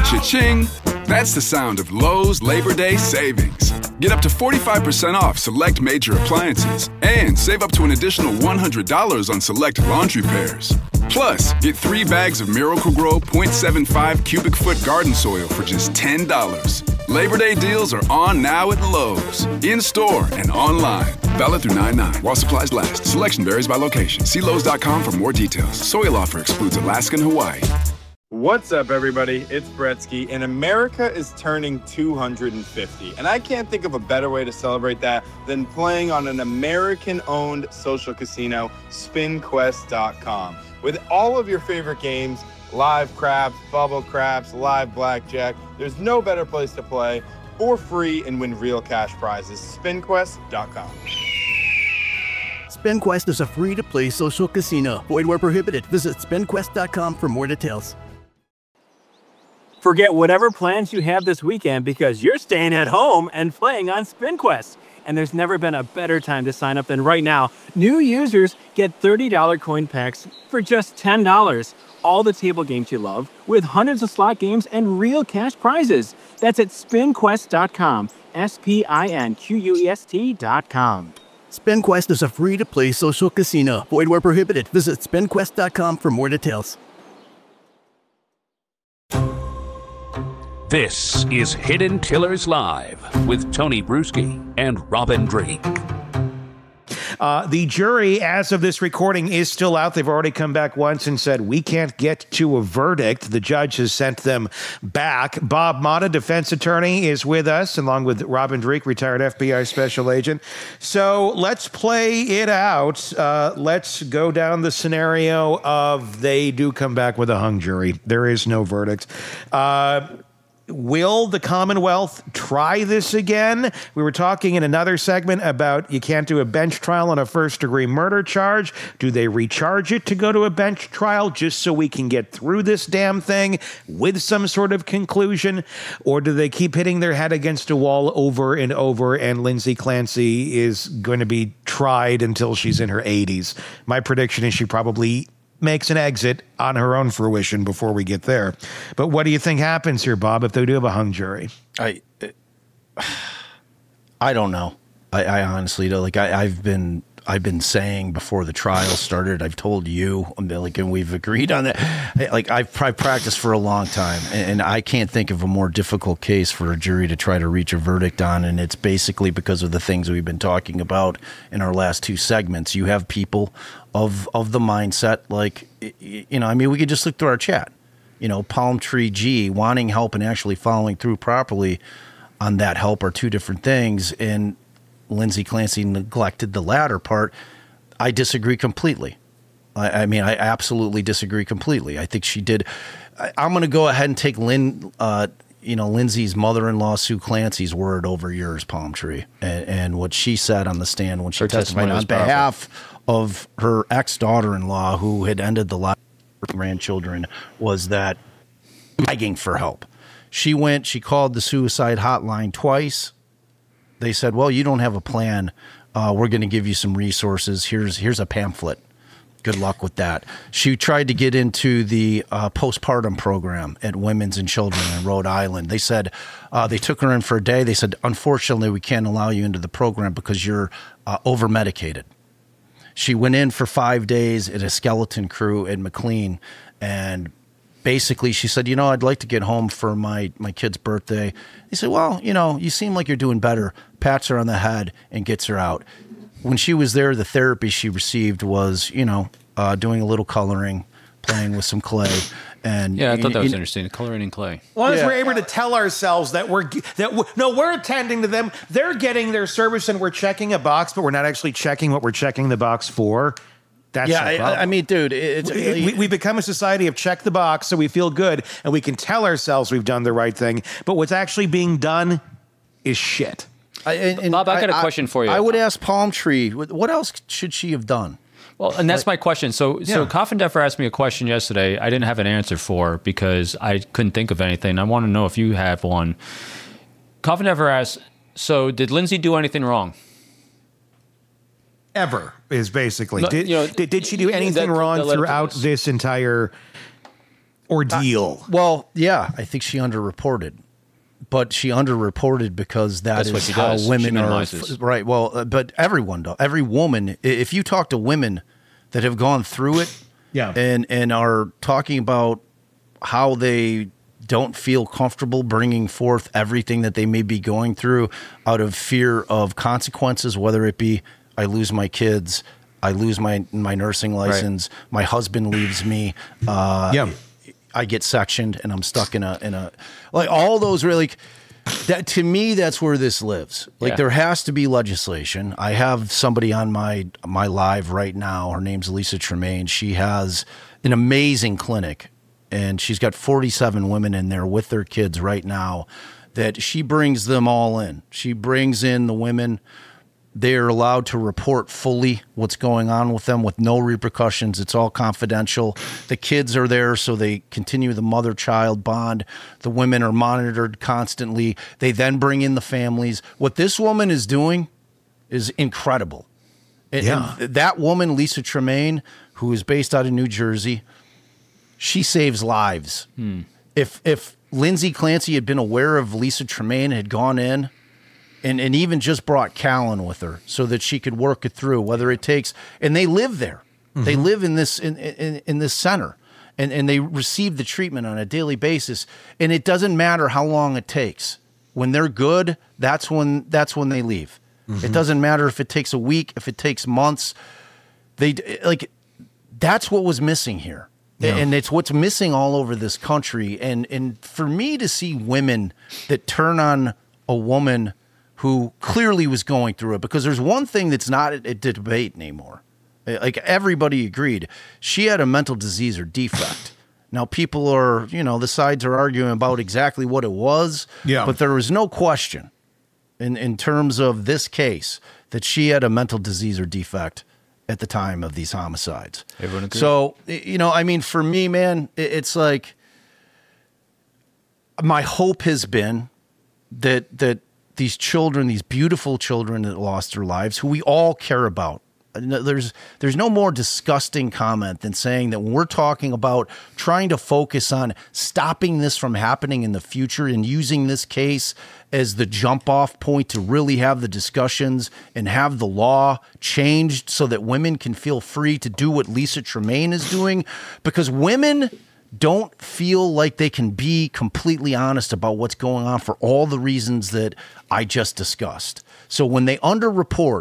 Cha-ching! That's the sound of Lowe's Labor Day savings. Get up to 45% off select major appliances and save up to an additional $100 on select laundry pairs. Plus, get 3 bags of Miracle-Gro 0.75 cubic foot garden soil for just $10. Labor Day deals are on now at Lowe's, in-store and online. Valid through 9/9 while supplies last. Selection varies by location. See Lowe's.com for more details. Soil offer excludes Alaska and Hawaii. What's up, everybody? It's Bretsky, and America is turning 250. And I can't think of a better way to celebrate that than playing on an American-owned social casino, SpinQuest.com. With all of your favorite games, live craps, bubble craps, live blackjack, there's no better place to play for free and win real cash prizes. SpinQuest.com. SpinQuest is a free-to-play social casino. Void where prohibited. Visit SpinQuest.com for more details. Forget whatever plans you have this weekend because you're staying at home and playing on SpinQuest. And there's never been a better time to sign up than right now. New users get $30 coin packs for just $10. All the table games you love with hundreds of slot games and real cash prizes. That's at SpinQuest.com. SpinQuest.com. SpinQuest is a free-to-play social casino. Void where prohibited. Visit SpinQuest.com for more details. This is Hidden Killers Live with Tony Bruschi and Robin Drake. The jury, as of this recording, is still out. They've already come back once and said, we can't get to a verdict. The judge has sent them back. Bob Motta, defense attorney, is with us, along with Robin Drake, retired FBI special agent. So let's play it out. Let's go down the scenario of they do come back with a hung jury. There is no verdict. Will the Commonwealth try this again? We were talking in another segment about you can't do a bench trial on a first-degree murder charge. Do they recharge it to go to a bench trial just so we can get through this damn thing with some sort of conclusion? Or do they keep hitting their head against a wall over and over and Lindsay Clancy is going to be tried until she's in her 80s? My prediction is she probably makes an exit on her own fruition before we get there. But what do you think happens here, Bob, if they do have a hung jury? I don't know. I honestly don't. Like I've been saying before the trial started, I've told you, like, and we've agreed on that. Like I've practiced for a long time, and I can't think of a more difficult case for a jury to try to reach a verdict on. And it's basically because of the things we've been talking about in our last 2 segments. You have people of the mindset, like, you know, I mean, we could just look through our chat, you know, Palm Tree G wanting help and actually following through properly on that help are 2 different things. And Lindsay Clancy neglected the latter part. I disagree completely. I mean, I absolutely disagree completely. I think she did. I'm going to go ahead and take Lindsay's mother-in-law, Sue Clancy's word over yours, Palm Tree, and what she said on the stand when she testified on behalf of her ex-daughter-in-law who had ended the lives of her grandchildren was that begging for help. She called the suicide hotline twice. They said, well, you don't have a plan. We're going to give you some resources. Here's a pamphlet. Good luck with that. She tried to get into the postpartum program at Women's and Children in Rhode Island. They said they took her in for a day. They said, unfortunately, we can't allow you into the program because you're over-medicated. She went in for 5 days at a skeleton crew at McLean, and basically she said, you know, I'd like to get home for my kid's birthday. They said, well, you know, you seem like you're doing better. Pats her on the head and gets her out. When she was there, the therapy she received was, you know, doing a little coloring, playing with some clay. And yeah, I thought that was interesting. Coloring in clay. As long as we're able to tell ourselves that we're attending to them, they're getting their service, and we're checking a box, but we're not actually checking what we're checking the box for. That's I mean, dude, we become a society of check the box, so we feel good, and we can tell ourselves we've done the right thing. But what's actually being done is shit. Bob, I got a question for you. I would ask Palm Tree, what else should she have done? Well, and that's my question. So Coffin Deffer asked me a question yesterday I didn't have an answer for because I couldn't think of anything. I want to know if you have one. Coffin Deffer asked, so did Lindsay do anything wrong? Ever is basically. Did she do anything wrong throughout this entire... ordeal. Well, yeah, I think she underreported. But she underreported because that's what she how does. women She are. minimizes. Right. Well, but everyone does. Every woman, if you talk to women that have gone through it Yeah. and are talking about how they don't feel comfortable bringing forth everything that they may be going through out of fear of consequences, whether it be I lose my kids, I lose my nursing license, my husband leaves me, I get sectioned and I'm stuck in a like all those really that to me that's where this lives. Like there has to be legislation. I have somebody on my live right now. Her name's Lisa Tremaine. She has an amazing clinic and she's got 47 women in there with their kids right now that she brings them all in. She brings in the women. They're allowed to report fully what's going on with them with no repercussions. It's all confidential. The kids are there, so they continue the mother-child bond. The women are monitored constantly. They then bring in the families. What this woman is doing is incredible. And that woman, Lisa Tremaine, who is based out of New Jersey, she saves lives. If Lindsay Clancy had been aware of Lisa Tremaine and had gone in, and even just brought Callan with her so that she could work it through, whether it takes, and they live there. They live in this in this center, and they receive the treatment on a daily basis. And it doesn't matter how long it takes. When they're good, that's when they leave. It doesn't matter if it takes a week, if it takes months. That's what was missing here. Yeah. And it's what's missing all over this country. And for me to see women that turn on a woman who clearly was going through it, because there's one thing that's not a debate anymore. Like everybody agreed. She had a mental disease or defect. Now people are, the sides are arguing about exactly what it was. Yeah. But there was no question in terms of this case that she had a mental disease or defect at the time of these homicides. Everyone agrees. So, for me, man, it's like my hope has been that these children, these beautiful children that lost their lives, who we all care about. There's no more disgusting comment than saying that when we're talking about trying to focus on stopping this from happening in the future and using this case as the jump off point to really have the discussions and have the law changed so that women can feel free to do what Lisa Tremaine is doing, because women don't feel like they can be completely honest about what's going on for all the reasons that I just discussed. So when they underreport,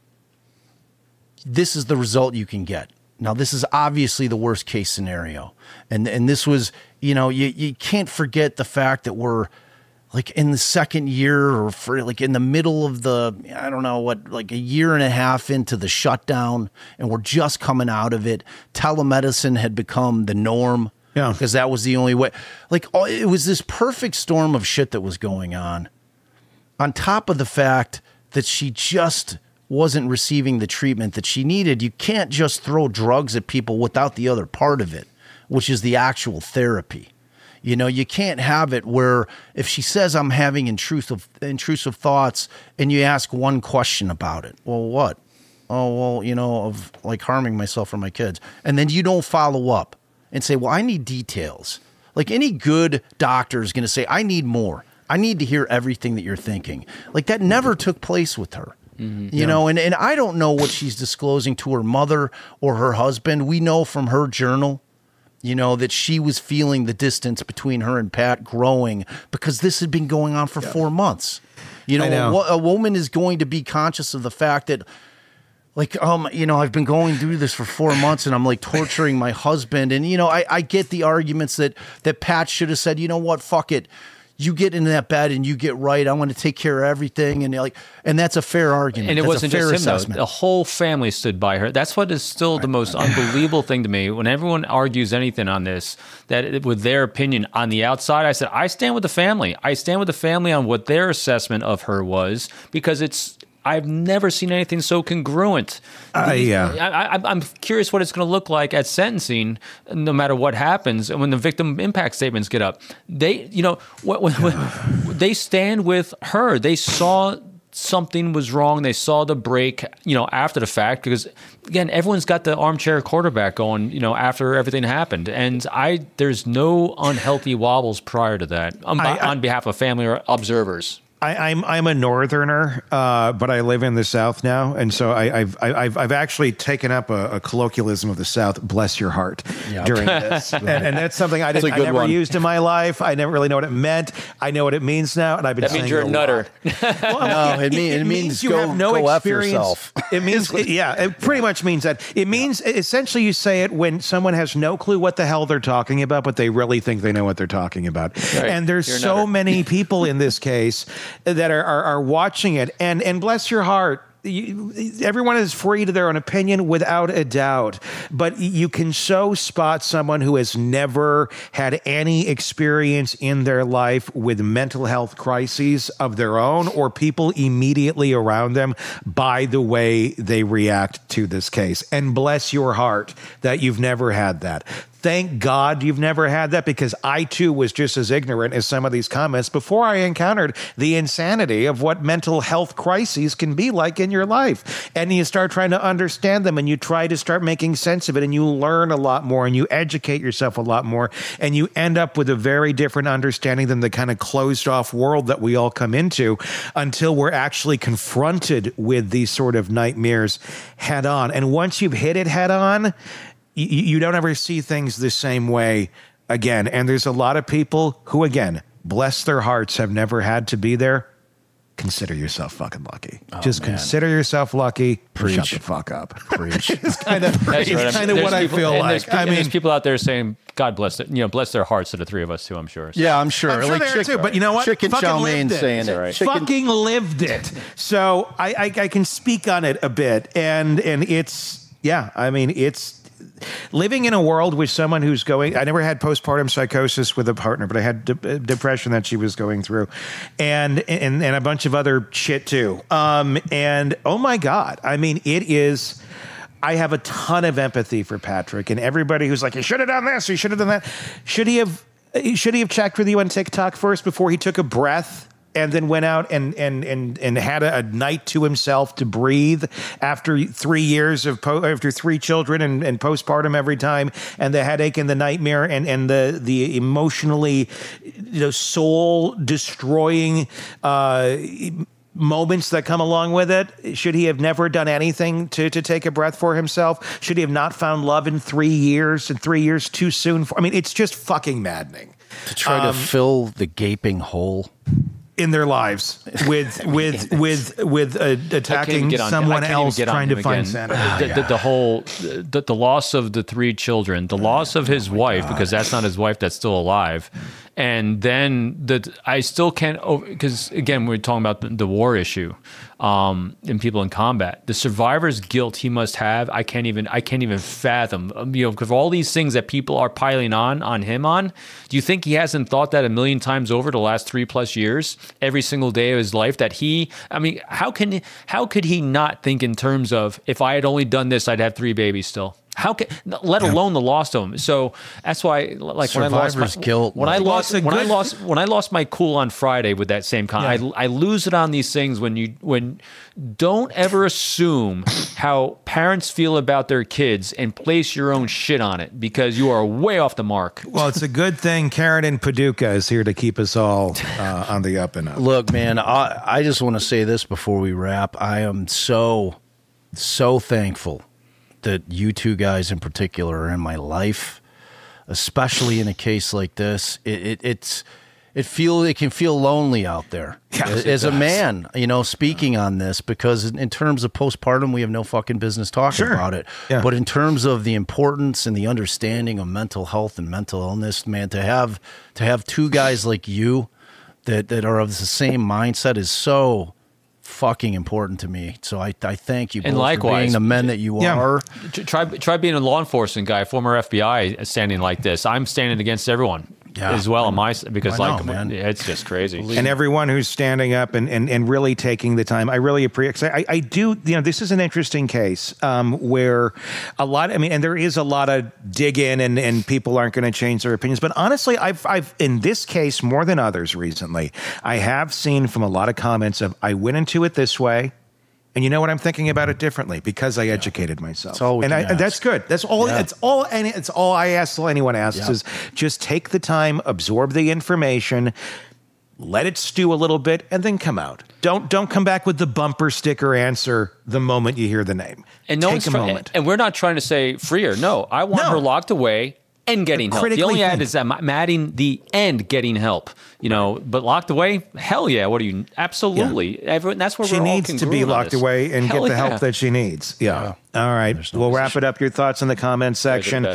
this is the result you can get. Now, this is obviously the worst case scenario. And this was, you can't forget the fact that we're like in the second year or for like in the middle of the, I don't know what, like a year and a half into the shutdown, and we're just coming out of it. Telemedicine had become the norm. Yeah. Because that was the only way. Like, it was this perfect storm of shit that was going on top of the fact that she just wasn't receiving the treatment that she needed. You can't just throw drugs at people without the other part of it, which is the actual therapy. You can't have it where if she says I'm having intrusive thoughts and you ask one question about it, well, what? Oh, well, of like harming myself or my kids. And then you don't follow up and say, well, I need details. Like any good doctor is going to say, I need more. I need to hear everything that you're thinking. Like that never took place with her. And I don't know what she's disclosing to her mother or her husband. We know from her journal, that she was feeling the distance between her and Pat growing because this had been going on for 4 months. A woman is going to be conscious of the fact that, like, I've been going through this for 4 months and I'm like torturing my husband. And, I get the arguments that Pat should have said, you know what, fuck it. You get into that bed and you get right. I'm going to take care of everything. And that's a fair argument. And it wasn't just him, assessment. though. The whole family stood by her. That's what is still the most unbelievable thing to me. When everyone argues anything on this, with their opinion on the outside, I said, I stand with the family. I stand with the family on what their assessment of her was, because I've never seen anything so congruent. I'm curious what it's going to look like at sentencing, no matter what happens. And when the victim impact statements get up, they, when they stand with her. They saw something was wrong. They saw the break, after the fact, because again, everyone's got the armchair quarterback going, after everything happened. And there's no unhealthy wobbles prior to that on behalf of family or observers. I'm a northerner, but I live in the South now, and so I've actually taken up a colloquialism of the South. Bless your heart during this, and that's something I never used in my life. I never really know what it meant. I know what it means now, and I've been. That means you're a nutter. Well, it means you have no experience. It means it pretty much means that. It means essentially you say it when someone has no clue what the hell they're talking about, but they really think they know what they're talking about. Right. And there's so many people in this case that are watching it, and bless your heart, everyone is free to their own opinion without a doubt, but you can so spot someone who has never had any experience in their life with mental health crises of their own or people immediately around them by the way they react to this case. And bless your heart that you've never had that. Thank God you've never had that, because I too was just as ignorant as some of these comments before I encountered the insanity of what mental health crises can be like in your life. And you start trying to understand them, and you try to start making sense of it, and you learn a lot more, and you educate yourself a lot more, and you end up with a very different understanding than the kind of closed off world that we all come into until we're actually confronted with these sort of nightmares head on. And once you've hit it head on, you don't ever see things the same way again. And there's a lot of people who, again, bless their hearts, have never had to be there. Consider yourself fucking lucky. Just consider yourself lucky. Preach. Shut the fuck up. Preach. It's kind of what I feel like. There's people out there saying, God bless it. Bless their hearts to the three of us too, I'm sure. Yeah, I'm sure. I'm sure they are too, but you know what? Chicken chow mein saying it. Right. Fucking lived it. So I can speak on it a bit. And it's, it's living in a world with someone who's I never had postpartum psychosis with a partner, but I had depression that she was going through and a bunch of other shit too. And oh my God, I have a ton of empathy for Patrick and everybody who's like, you should have done this, you should have done that. Should he have checked with you on TikTok first before he took a breath? And then went out and had a night to himself to breathe after 3 years after 3 children and postpartum every time, and the headache and the nightmare and the emotionally soul destroying moments that come along with it. Should he have never done anything to take a breath for himself? Should he have not found love in 3 years and 3 years too soon? It's just fucking maddening to try to fill the gaping hole in their lives with attacking someone else trying to find sanity. The loss of the 3 children, the loss of his wife, because that's not his wife that's still alive. And then I still can't, because again, we're talking about the war issue and people in combat. The survivor's guilt he must have, I can't even fathom. Because of all these things that people are piling on him. Do you think he hasn't thought that a million times over the last 3+ years, every single day of his life? How could he not think in terms of, if I had only done this, I'd have 3 babies still? Let alone the loss of them. So that's why, like when I lost my cool on Friday with that same comment, I lose it on these things when don't ever assume how parents feel about their kids and place your own shit on it, because you are way off the mark. Well, it's a good thing Karen in Paducah is here to keep us all on the up and up. Look, man, I just want to say this before we wrap. I am so thankful that you two guys in particular are in my life, especially in a case like this. It can feel lonely out there. Yes, as a man, speaking on this, because in terms of postpartum, we have no fucking business talking about it. Yeah. But in terms of the importance and the understanding of mental health and mental illness, man, to have 2 guys like you that are of the same mindset is so fucking important to me. So I thank you both for being the men that you are. Try being a law enforcement guy, former FBI, standing like this. I'm standing against everyone. as well on my because I know, man. it's just crazy. And everyone who's standing up and really taking the time, I really appreciate. I do. This is an interesting case where a lot. I mean, and there is a lot of dig in, and people aren't going to change their opinions. But honestly, I've in this case more than others recently, I have seen from a lot of comments of I went into it this way. And you know what? I'm thinking about it differently because I educated myself. That's all we can ask. That's good. That's all. Yeah. It's all I ask. All anyone asks is just take the time, absorb the information, let it stew a little bit, and then come out. Don't come back with the bumper sticker answer the moment you hear the name. And no one's moment. And we're not trying to say freer. No, I want her locked away and getting help. The only ad is that I'm adding the end getting help. But locked away, hell yeah. What are you? Absolutely. Yeah. Everyone, that's where she we're all needs to be locked away and get the help that she needs. Yeah. All right. We'll wrap it up. Your thoughts in the comments section.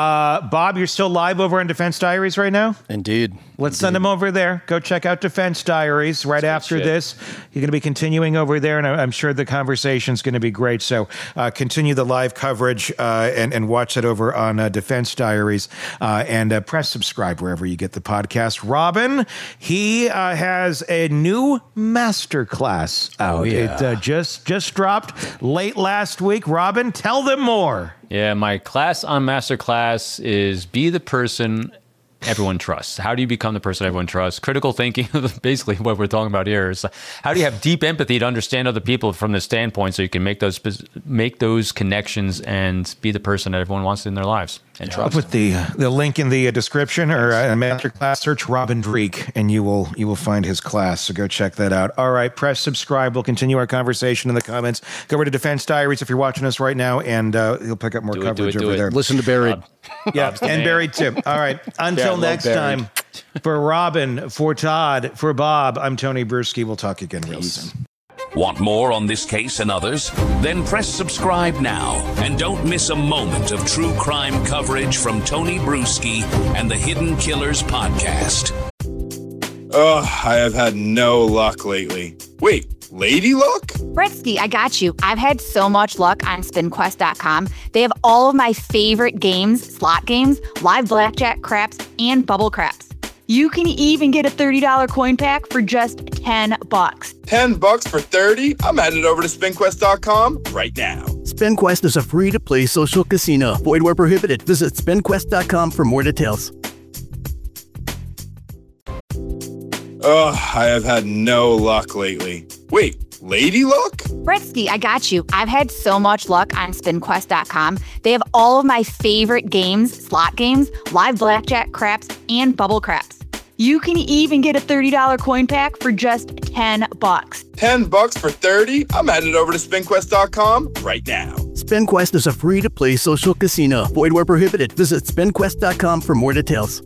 Bob, you're still live over on Defense Diaries right now? Indeed. Let's send them over there. Go check out Defense Diaries right after this. You're going to be continuing over there, and I'm sure the conversation's going to be great. So continue the live coverage and watch it over on Defense Diaries and press subscribe wherever you get the podcast. Robin, he has a new masterclass out. Oh, yeah. It just dropped late last week. Robin, tell them more. Yeah, my class on Masterclass is be the person everyone trusts. How do you become the person everyone trusts? Critical thinking, basically what we're talking about here is how do you have deep empathy to understand other people from this standpoint so you can make those connections and be the person that everyone wants in their lives and trust. I'll put the link in the description or a masterclass. Search Robin Dreek and you will find his class. So go check that out. All right, press subscribe. We'll continue our conversation in the comments. Go over to Defense Diaries if you're watching us right now, and you'll pick up more coverage over there. Listen to Buried. Yeah, and Buried too. All right, until next time, for Robin, for Todd, for Bob, I'm Tony Bruschi. We'll talk again real soon. Want more on this case and others? Then press subscribe now and don't miss a moment of true crime coverage from Tony Bruschi and the Hidden Killers podcast. I have had no luck lately. Wait, lady luck? Bretsky, I got you. I've had so much luck on SpinQuest.com. They have all of my favorite games, slot games, live blackjack, craps, and bubble craps. You can even get a $30 coin pack for just $10. $10 for 30? I'm headed over to SpinQuest.com right now. SpinQuest is a free-to-play social casino. Void where prohibited. Visit SpinQuest.com for more details. I have had no luck lately. Wait, lady luck? Bretsky, I got you. I've had so much luck on SpinQuest.com. They have all of my favorite games, slot games, live blackjack, craps, and bubble craps. You can even get a $30 coin pack for just $10. $10 for 30? I'm headed over to SpinQuest.com right now. SpinQuest is a free-to-play social casino. Void where prohibited. Visit SpinQuest.com for more details.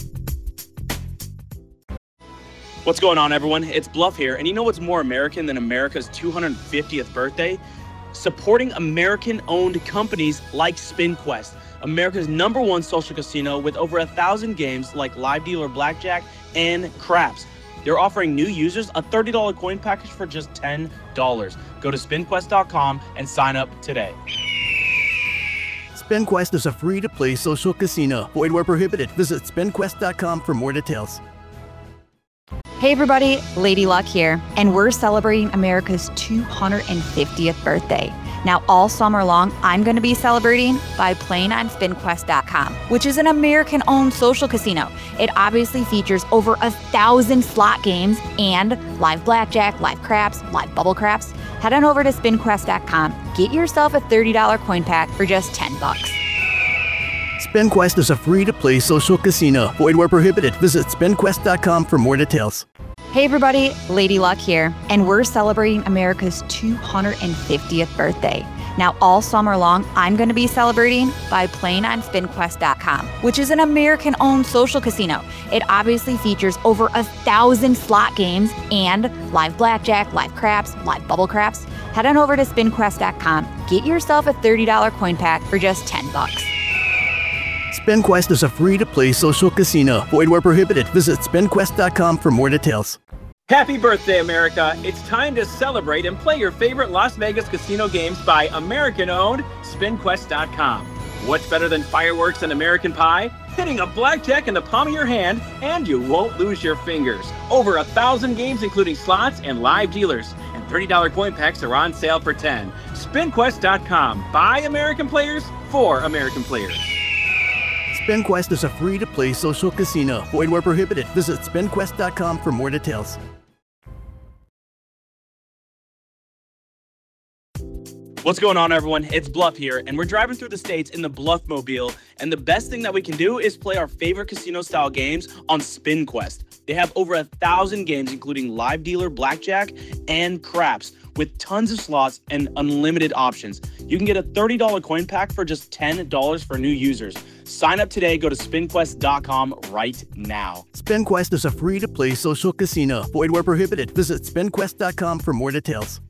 What's going on, everyone? It's Bluff here, and you know what's more American than America's 250th birthday? Supporting American-owned companies like SpinQuest, America's #1 social casino with over 1,000 games like live dealer blackjack and craps. They're offering new users a $30 coin package for just $10. Go to SpinQuest.com and sign up today. SpinQuest is a free-to-play social casino. Void where prohibited. Visit SpinQuest.com for more details. Hey everybody, Lady Luck here, and we're celebrating America's 250th birthday. Now all summer long, I'm going to be celebrating by playing on SpinQuest.com, which is an American-owned social casino. It obviously features over 1,000 slot games and live blackjack, live craps, live bubble craps. Head on over to SpinQuest.com, get yourself a $30 coin pack for just $10. SpinQuest is a free-to-play social casino. Void where prohibited. Visit SpinQuest.com for more details. Hey everybody, Lady Luck here, and we're celebrating America's 250th birthday. Now all summer long, I'm going to be celebrating by playing on SpinQuest.com, which is an American-owned social casino. It obviously features over 1,000 slot games and live blackjack, live craps, live bubble craps. Head on over to SpinQuest.com, get yourself a $30 coin pack for just $10. SpinQuest is a free-to-play social casino. Void where prohibited. Visit SpinQuest.com for more details. Happy birthday, America. It's time to celebrate and play your favorite Las Vegas casino games by American-owned SpinQuest.com. What's better than fireworks and American pie? hitting a blackjack in the palm of your hand, and you won't lose your fingers. Over 1,000 games, including slots and live dealers. And $30 coin packs are on sale for $10. SpinQuest.com. By American players, for American players. SpinQuest is a free-to-play social casino. Void where prohibited. Visit SpinQuest.com for more details. What's going on, everyone? It's Bluff here, and we're driving through the states in the Bluffmobile, and the best thing that we can do is play our favorite casino-style games on SpinQuest. They have over 1,000 games, including live dealer, blackjack, and craps, with tons of slots and unlimited options. You can get a $30 coin pack for just $10 for new users. Sign up today. Go to SpinQuest.com right now. SpinQuest is a free-to-play social casino. Void where prohibited. Visit SpinQuest.com for more details.